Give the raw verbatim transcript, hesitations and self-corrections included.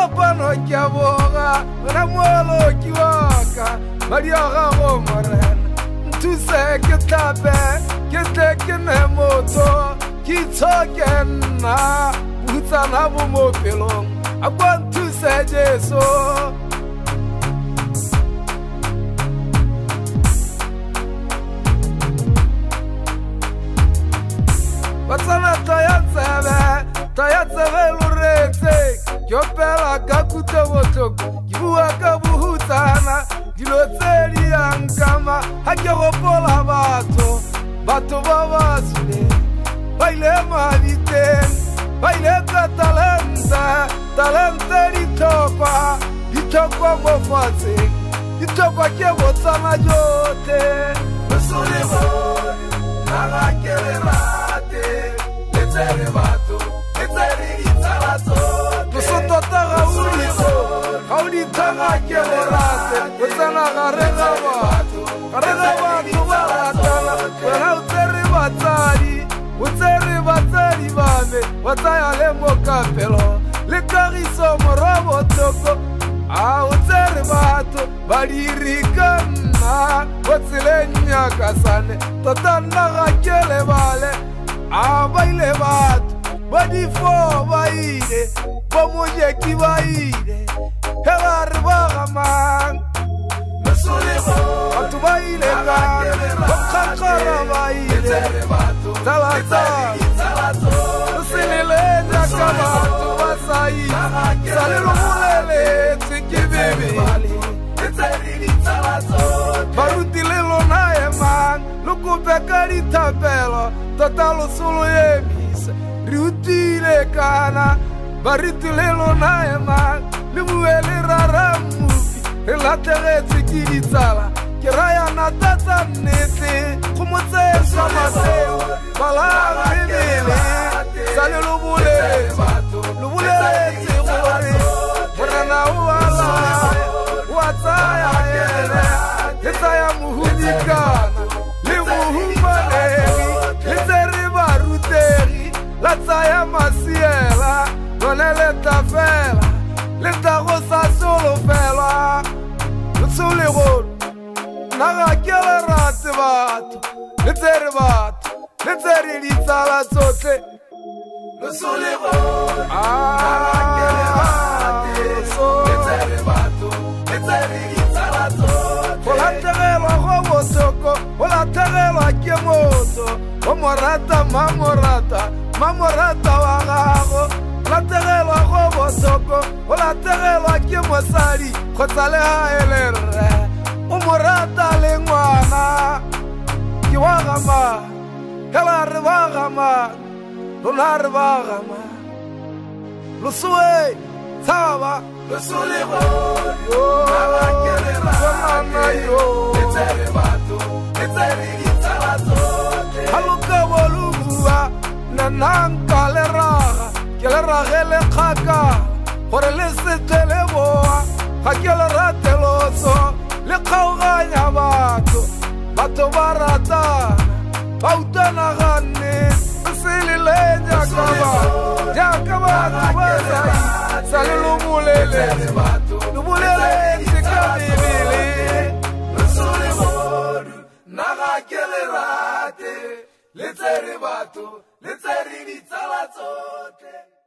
kopano ke boga re molo ki waka maria ga go morena ntuse ke tape ke teke ne moto ki tsokena butsana bo mo pelong a kwa ntuse Jesu Batsana taya tsebe, taya tsebe luretse Kyopela kakute wotoko, kibua kabuhutana Gilotseri ankama, hake gopola bato Bato babasule, baile maviten Baile ka talenta, talenta ditokwa Ditokwa mofatse, ditokwa ke botsana jote Mesole bori, naga kelera Let's bato, let's italato. Kusoto taga uliso, haudi taga kelerate. Wetana garega bato, garega bato baratala. Wena uteri batari, uteri batari bame. Wataya lemo kapelo, lekariso morabo toko. Ah uteri bato, badirikana. Watsile nyakasane, totanda gakele vale. Ah, baile bato, badi fo baile, bomoje ki baile, hela ribaga man. Mesole bo, atu baile kan, bokakara baile, talata, usilele jakabato basai, salilo mulele tiki bibi, baruti lelo na eman, luku bekari tabelo. Totalo solo emis, riutile kana, baritulelo na ema, limuele rara mufi, relatere tikiri tsala, kiraya na tata nete, kumotse samaseo, bala rimele, sale lubule, lubule tirore, murana uala, wataya ele, etaya muhudikana, limuhumane, la tsaya masiela, dona leta fela, leta rosa solo fela, sole rol, naga kela rate bato, letere bato, letere litala tsotle, le sole rol, naga kela rate, letere bato, letere litala tsotle, ola terelo robo soko, ola terelo kemoto, omorata mamorata. Mamorata wagago, la terelo a robo soko, o la terelo a kiemosari, kotale haelere, umorata lengwana, kiwagama, hela rivagama, luna rivagama, lusue, tava, lusule yo, nava kelera, yo, etere bato, etere gitalato, haluka volugua, Nananka le raga, que le rague le jaca, por el este te le boa, a que le rate el oso, le caugaña bato, bato barata, bautana gane, se le leña acaba, ya acaba tu bata, sale lo mulele, lo mulele, se cabibili, no sole moru, naga que le rate, le tere bato, let's say it's all